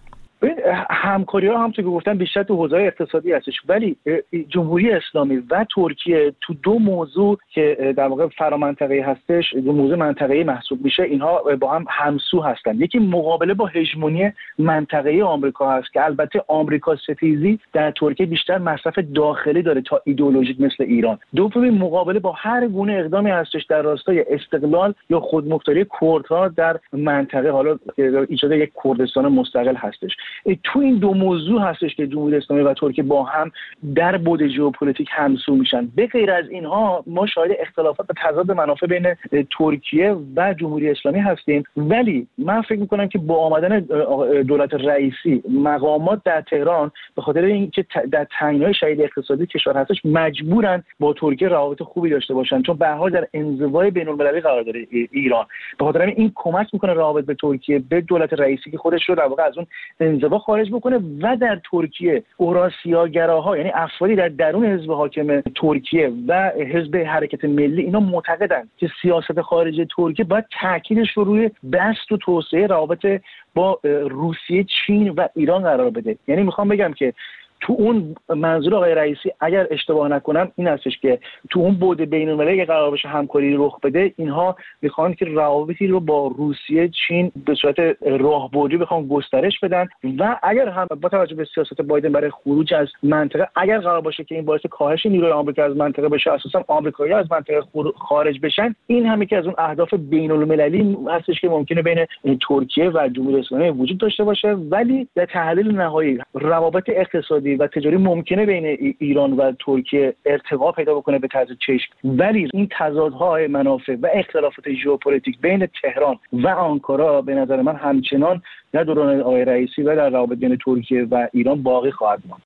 همکاری ها هم تو که گفتم بیشتر تو حوزه اقتصادی هستش، ولی جمهوری اسلامی و ترکیه تو دو موضوع که در واقع فرامنطقه‌ای هستش، دو موضوع منطقه‌ای محسوب میشه، اینها با هم همسو هستن. یکی مقابله با هژمونی منطقه‌ای آمریکا هست که البته آمریکا ستیزی در ترکیه بیشتر مصرف داخلی داره تا ایدئولوژیک مثل ایران. دومی مقابله با هر گونه اقدامی هستش در راستای استقلال یا خودمختاری کردها در منطقه، حالا ایجاد یک کردستان مستقل هستش. تو این دو موضوع هستش که جمهوری اسلامی و ترکیه با هم در بعد ژئوپلیتیک همسو میشن. به غیر از اینها ما شاهد اختلافات و تضاد منافع بین ترکیه و جمهوری اسلامی هستیم، ولی من فکر میکنم که با آمدن دولت رئیسی مقامات در تهران به خاطر اینکه در تنگنای شدید اقتصادی کشور هستش مجبورن با ترکیه روابط خوبی داشته باشن، چون به هر حال در انزوای بین‌المللی قرار داره ایران. به خاطر این کمک میکنه روابط به ترکیه، به دولت رئیسی که خودش رو در واقع از اون انزوا خارج بکنه و در ترکیه اوراسیاگراها، یعنی افرادی در درون حزب حاکم ترکیه و حزب حرکت ملی، اینا معتقدند که سیاست خارجی ترکیه باید تاکیدش رو روی بسط و توسعه روابط با روسیه، چین و ایران قرار بده. یعنی میخوام بگم که تو اون منظور آقای رئیسی اگر اشتباه نکنم این هستش که تو اون بعد بین‌المللی که قرار باشه همکاری رخ بده، اینها میخوان که روابطی رو با روسیه، چین به صورت راهبردی بخوان گسترش بدن و اگر هم با توجه به سیاست بایدن برای خروج از منطقه، اگر قرار باشه که این باعث کاهش نیروی آمریکا از منطقه بشه، اساسا آمریکایی‌ها از منطقه خارج بشن، این هم یکی از اون اهداف بین‌المللی هستش که ممکنه بین ترکیه و جمهوری اسلامی وجود داشته باشه. ولی در تحلیل نهایی روابط اقتصادی و تجاری ممکنه بین ایران و ترکیه ارتقا پیدا بکنه به طرز چشم، ولی این تضادهای منافع و اختلافات ژئوپلیتیک بین تهران و آنکارا به نظر من همچنان در دوران آقای رئیسی و در روابط بین ترکیه و ایران باقی خواهد ماند.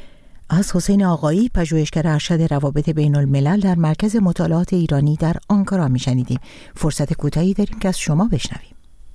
از حسین آقایی، پژوهشگر ارشد روابط بین الملل در مرکز مطالعات ایرانی در آنکارا میشنیدیم. فرصت کوتاهی داریم که از شما بشنویم.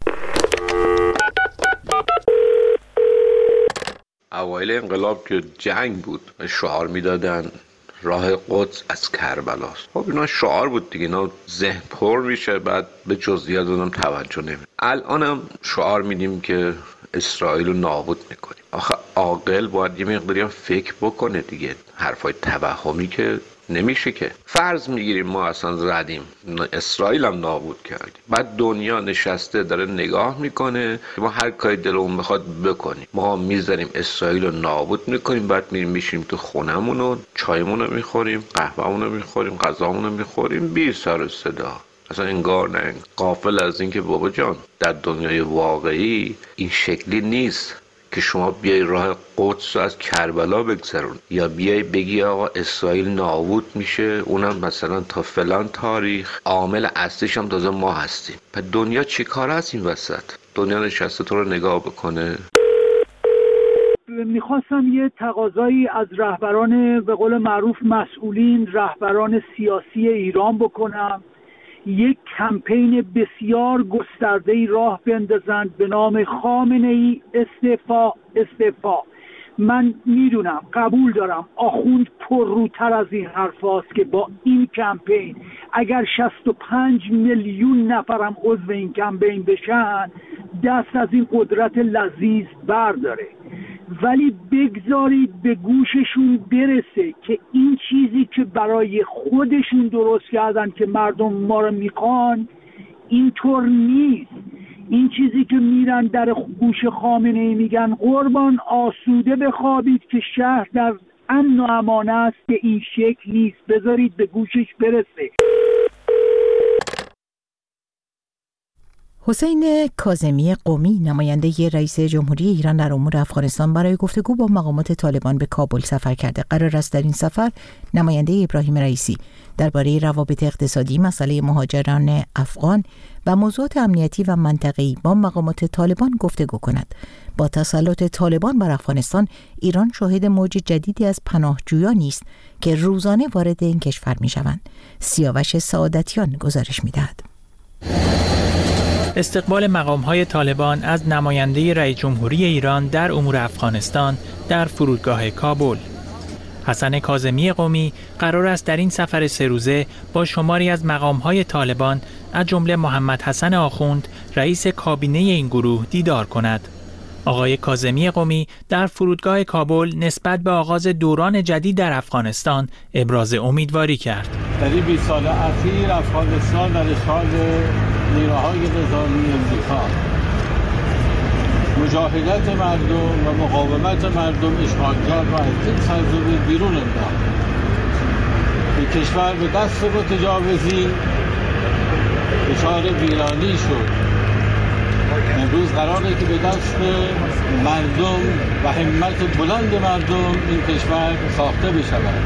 اوایل انقلاب که جنگ بود شعار میدادن راه قدس از کربلاست. خب اینا شعار بود دیگه، اینا ذهن پر میشه، بعد به جزئیات اونم توجه نمی. الانم شعار میدیم که اسرائیل رو نابود میکنیم. آخه عاقل باید یه مقداری هم فکر بکنه دیگه، حرفای توهمی که نمیشه که. فرض میگیریم ما اصلا زدیم اسرائیل هم نابود کردیم، بعد دنیا نشسته داره نگاه میکنه که ما هر کاری دلمون بخواد بکنیم. ما میذاریم اسرائیل رو نابود میکنیم، بعد میریم میشیم تو خونمون و چایمون رو میخوریم، قهوه‌مون رو میخوریم، غذامون رو میخوریم بی سر و صدا. اصلا انگار نه، غافل از این که بابا جان در دنیای واقعی این شکلی نیست که شما بیای راه قدس رو از کربلا بگذرون یا بیای بگی آقا اسرائیل نابود میشه، اونم مثلا تا فلان تاریخ، عامل اصلیش هم تازه ما هستیم. پس دنیا چی کار هست این وسط؟ دنیا نشسته تو رو نگاه بکنه؟ میخواستم یه تقاضایی از رهبران به قول معروف مسئولین، رهبران سیاسی ایران بکنم یک کمپین بسیار گسترده‌ای راه بندازند به نام خامنه‌ای استعفا استعفا. من میدونم، قبول دارم آخوند پرروتر از این حرف هاست که با این کمپین اگر شصت و پنج میلیون نفرم عضو این کمپین بشن دست از این قدرت لذیذ برداره، ولی بگذارید به گوششون برسه که این چیزی که برای خودشون درست کردن که مردم ما رو میخوان اینطور نیست. این چیزی که میرن در گوش خامنه‌ای میگن قربان آسوده بخوابید که شهر در امن و امان است، که این شکل نیست، بذارید به گوشش برسه. حسین کاظمی قمی، نماینده رئیس جمهوری ایران در امور افغانستان، برای گفتگو با مقامات طالبان به کابل سفر کرده. قرار است در این سفر نماینده ابراهیم رئیسی درباره روابط اقتصادی، مسئله مهاجران افغان و موضوعات امنیتی و منطقه‌ای با مقامات طالبان گفتگو کند. با تسلط طالبان بر افغانستان، ایران شاهد موج جدیدی از پناهجویانی است که روزانه وارد این کشور می‌شوند. سیاوش سعادتیان گزارش می‌دهد. استقبال مقام‌های طالبان از نماینده رئیس جمهوری ایران در امور افغانستان در فرودگاه کابل. حسن کاظمی قمی قرار است در این سفر سه روزه با شماری از مقام‌های طالبان از جمله محمد حسن آخوند، رئیس کابینه این گروه، دیدار کند. آقای کاظمی قمی در فرودگاه کابل نسبت به آغاز دوران جدید در افغانستان ابراز امیدواری کرد. در این بیست سال اخیر افغانستان در اشغال نیروهای نظامی امریکا، مجاهدت مردم و مقاومت مردم اشغالگر را از این سرزمین بیرون انداخت. به کشور به دست متجاوزین دچار ویرانی شد. امروز قراره که به دست مردم و همت بلند مردم این کشور ساخته بشود.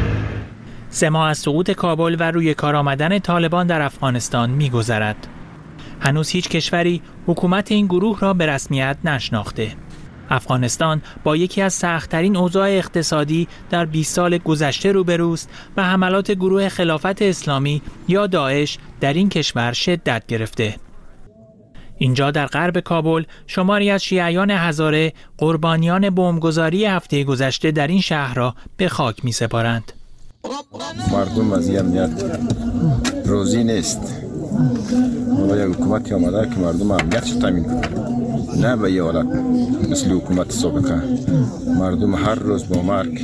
سه ماه از سقوط کابل و روی کار آمدن طالبان در افغانستان می‌گذرد. هنوز هیچ کشوری حکومت این گروه را به رسمیت نشناخته. افغانستان با یکی از سخت‌ترین اوضاع اقتصادی در بیست سال گذشته روبروست و حملات گروه خلافت اسلامی یا داعش در این کشور شدت گرفته. اینجا در غرب کابل شماری از شیعیان هزاره قربانیان بمبگذاری هفته گذشته در این شهر را به خاک می‌سپارند. مردم از این امنیت روزی نیست. ما یک حکومتی آمده که مردم امنیتش تامین کنه، نه به یه حالت مثل حکومت سابقه مردم هر روز با مرگ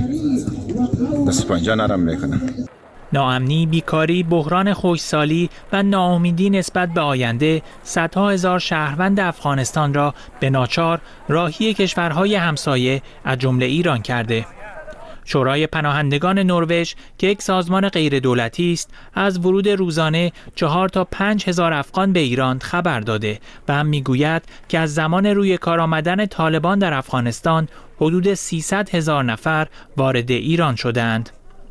دست پنجه نرم میکنن. ناامنی، بیکاری، بحران خشکسالی و ناامیدی نسبت به آینده صدها هزار شهروند افغانستان را به ناچار راهی کشورهای همسایه از جمله ایران کرده. شورای پناهندگان نروژ که یک سازمان غیر دولتی است، از ورود روزانه چهار تا پنج هزار افغان به ایران خبر داده و هم میگوید که از زمان روی کار آمدن طالبان در افغانستان حدود سیصد هزار نفر وارد ایران شدند.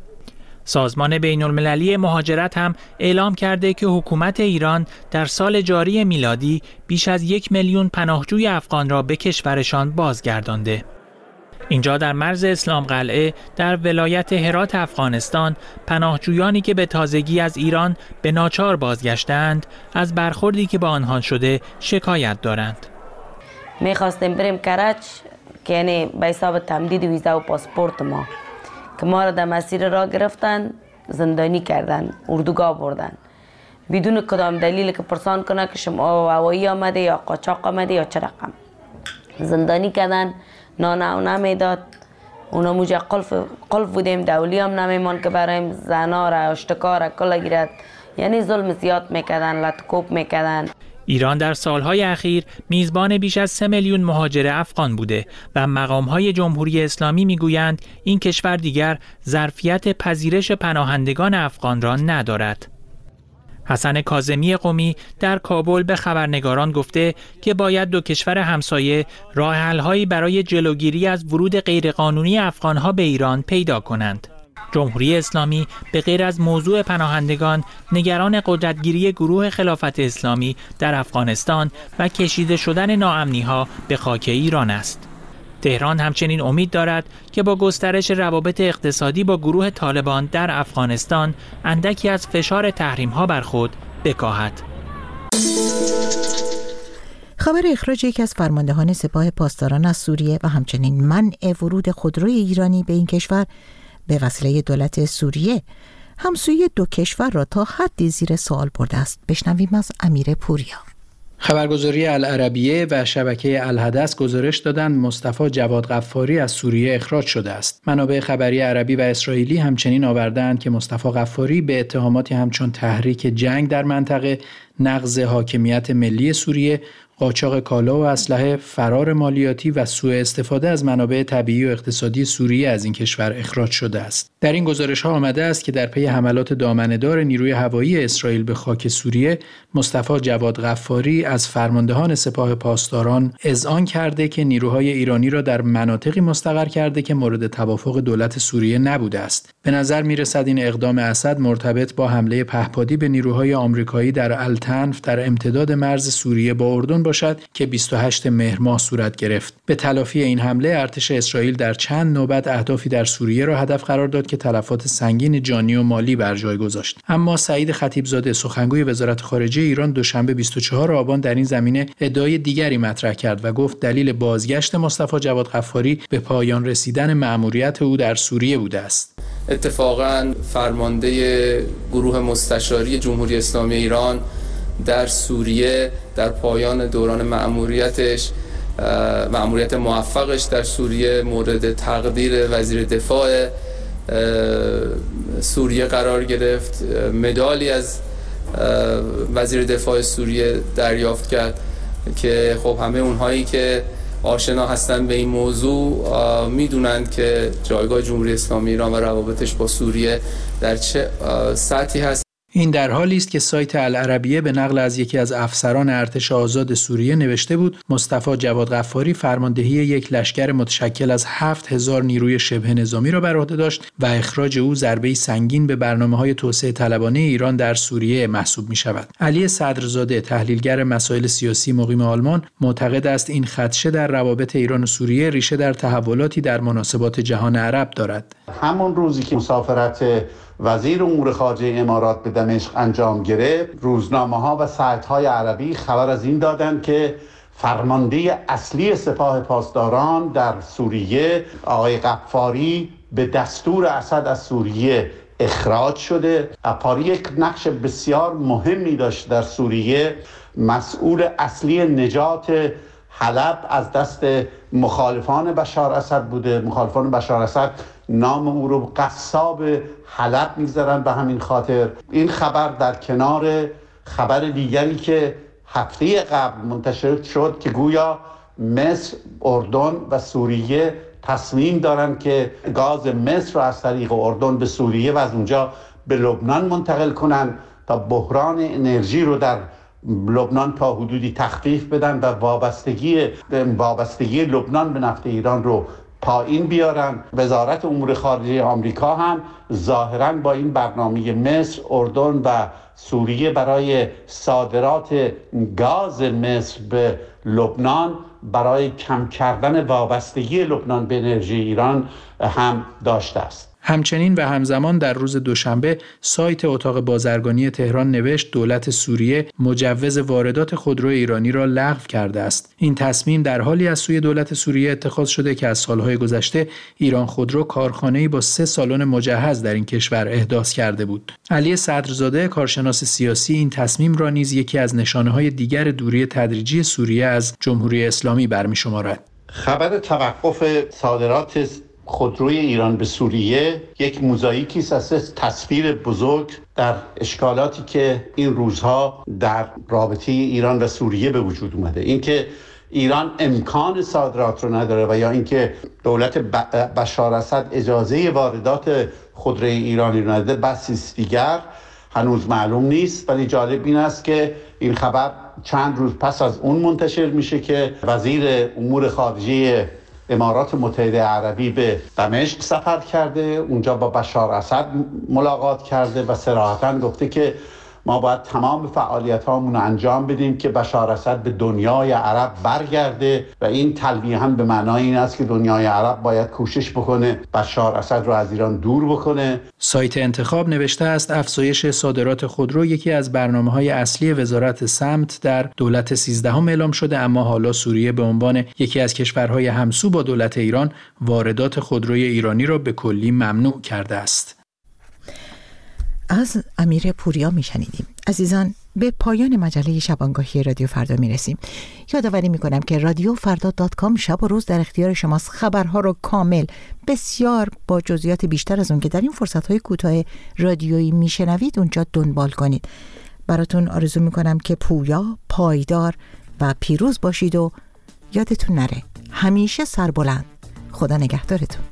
سازمان بین المللی مهاجرت هم اعلام کرده که حکومت ایران در سال جاری میلادی بیش از یک میلیون پناهجوی افغان را به کشورشان بازگردانده. اینجا در مرز اسلام قلعه در ولایت هرات افغانستان، پناهجویانی که به تازگی از ایران به ناچار بازگشتند از برخوردی که با آنها شده شکایت دارند. میخواستیم بریم کرج که یعنی به حساب تمدید ویزا و پاسپورت ما که ما را در مسیر راه گرفتن، زندانی کردن، اردوگاه بردن بدون کدام دلیل که پرسان کنه که شما هوایی آمده یا قاچاق آمده یا چه رقم. زندانی کردن، نانه و نمیداد، اونا موجه قلف, قلف بودیم، دولی هم نمیمان که برایم زنا را اشتکا را کلا گیرد. یعنی ظلم زیاد میکردن، لطکوب میکردن. ایران در سالهای اخیر میزبان بیش از سه میلیون مهاجر افغان بوده و مقامهای جمهوری اسلامی میگویند این کشور دیگر ظرفیت پذیرش پناهندگان افغان را ندارد. حسن کاظمی قمی در کابل به خبرنگاران گفته که باید دو کشور همسایه راه حل‌هایی برای جلوگیری از ورود غیرقانونی افغان‌ها به ایران پیدا کنند. جمهوری اسلامی به غیر از موضوع پناهندگان نگران قدرتگیری گروه خلافت اسلامی در افغانستان و کشیده شدن ناامنی‌ها به خاک ایران است. تهران همچنین امید دارد که با گسترش روابط اقتصادی با گروه طالبان در افغانستان اندکی از فشار تحریم‌ها بر خود بکاهد. خبر اخراج یکی از فرماندهان سپاه پاسداران از سوریه و همچنین منع ورود خودروی ایرانی به این کشور به وسیله دولت سوریه همسویی دو کشور را تا حدی زیر سوال برده است. بشنویم از امیر پوریا. خبرگزاری العربیه و شبکه الحدث گزارش دادند مصطفی جواد غفاری از سوریه اخراج شده است. منابع خبری عربی و اسرائیلی همچنین آوردند که مصطفی غفاری به اتهاماتی همچون تحریک جنگ در منطقه، نقض حاکمیت ملی سوریه، قاچاق کالا و اسلحه، فرار مالیاتی و سوء استفاده از منابع طبیعی و اقتصادی سوریه از این کشور اخراج شده است. در این گزارش ها آمده است که در پی حملات دامنه‌دار نیروی هوایی اسرائیل به خاک سوریه، مصطفی جواد غفاری از فرماندهان سپاه پاسداران اذعان کرده که نیروهای ایرانی را در مناطقی مستقر کرده که مورد توافق دولت سوریه نبوده است. به نظر می‌رسد این اقدام اسد مرتبط با حمله پهپادی به نیروهای آمریکایی در التنف در امتداد مرز سوریه با اردن باشد که بیست و هشتم مهر ماه صورت گرفت. به تلافی این حمله ارتش اسرائیل در چند نوبت اهدافی در سوریه را هدف قرار داد که تلفات سنگین جانی و مالی بر جای گذاشت. اما سعید خطیبزاده سخنگوی وزارت خارجه ایران دوشنبه بیست و چهارم آبان در این زمینه ادعای دیگری مطرح کرد و گفت دلیل بازگشت مصطفی جواد غفاری به پایان رسیدن مأموریت او در سوریه بوده است. اتفاقاً فرمانده گروه مستشاری جمهوری اسلامی ایران در سوریه در پایان دوران مأموریتش مأموریت موفقش در سوریه مورد تقدیر وزیر دفاع سوریه قرار گرفت، مدالی از وزیر دفاع سوریه دریافت کرد که خب همه اونهایی که آشنا هستن به این موضوع میدونند که جایگاه جمهوری اسلامی ایران و روابطش با سوریه در چه سطحی هست. این در حالی است که سایت العربیه به نقل از یکی از افسران ارتش آزاد سوریه نوشته بود مصطفی جواد غفاری فرماندهی یک لشکر متشکل از هفت هزار نیروی شبه نظامی را بر عهده داشت و اخراج او ضربه‌ای سنگین به برنامه‌های توسعه طلبانه ایران در سوریه محسوب می‌شود. علی صدرزاده تحلیلگر مسائل سیاسی مقیم آلمان معتقد است این خدشه در روابط ایران و سوریه ریشه در تحولاتی در مناسبات جهان عرب دارد. همون روزی که مسافرت وزیر امور خارجه امارات به دمشق انجام گرفت، روزنامه‌ها و سایت‌های عربی خبر از این دادند که فرمانده اصلی سپاه پاسداران در سوریه آقای غفاری به دستور اسد از سوریه اخراج شده. غفاری یک نقش بسیار مهمی داشت در سوریه، مسئول اصلی نجات حلب از دست مخالفان بشار اسد بوده. مخالفان بشار اسد نام او رو قصاب حلب می‌ذارن به همین خاطر. این خبر در کنار خبر دیگری که هفته قبل منتشر شد که گویا مصر، اردن و سوریه تصمیم دارن که گاز مصر را از طریق اردن به سوریه و از اونجا به لبنان منتقل کنن تا بحران انرژی رو در لبنان تا حدودی تخفیف بدن و وابستگی وابستگی لبنان به نفت ایران رو پایین بیارن. وزارت امور خارجه آمریکا هم ظاهراً با این برنامه مصر، اردن و سوریه برای صادرات گاز مصر به لبنان برای کم کردن وابستگی لبنان به انرژی ایران هم داشته است. همچنین و همزمان در روز دوشنبه سایت اتاق بازرگانی تهران نوشت دولت سوریه مجوز واردات خودرو ایرانی را لغو کرده است. این تصمیم در حالی از سوی دولت سوریه اتخاذ شده که از سالهای گذشته ایران خودرو کارخانه‌ای با سه سالن مجهز در این کشور احداث کرده بود. علی صدرزاده کارشناس سیاسی این تصمیم را نیز یکی از نشانه‌های دیگر دوری تدریجی سوریه از جمهوری اسلامی برمی‌شمارد. خبر توقف صادرات خودروی ایران به سوریه یک موزاییکی است از تصویر بزرگ در اشکالاتی که این روزها در رابطه ایران و سوریه به وجود اومده. اینکه ایران امکان صادرات رو نداره و یا اینکه دولت بشار اسد اجازه واردات خودروی ایرانی رو نداره بحثی دیگر هنوز معلوم نیست. ولی جالب این است که این خبر چند روز پس از اون منتشر میشه که وزیر امور خارجه امارات متحده عربی به دمشق سفر کرده، اونجا با بشار اسد ملاقات کرده و صراحتاً گفته که ما باید تمام فعالیت هامون رو انجام بدیم که بشار اسد به دنیای عرب برگرده و این تلویحاً به معنای این است که دنیای عرب باید کوشش بکنه بشار اسد رو از ایران دور بکنه. سایت انتخاب نوشته است افزایش صادرات خودرو یکی از برنامه‌های اصلی وزارت سمت در دولت سیزدهم اعلام شده، اما حالا سوریه به عنوان یکی از کشورهای همسو با دولت ایران واردات خودروی ایرانی را به کلی ممنوع کرده است. از امیر پوریا میشنیدیم. عزیزان، به پایان مجله شبانگاهی رادیو فردا میرسیم. یادآوری میکنم که رادیو فردا دات کام شب و روز در اختیار شماست. خبرها رو کامل، بسیار با جزئیات بیشتر از اون که در این فرصت‌های کوتاه رادیویی میشنوید اونجا دنبال کنید. براتون آرزو میکنم که پویا، پایدار و پیروز باشید و یادتون نره همیشه سربلند. خدا نگهدارتون.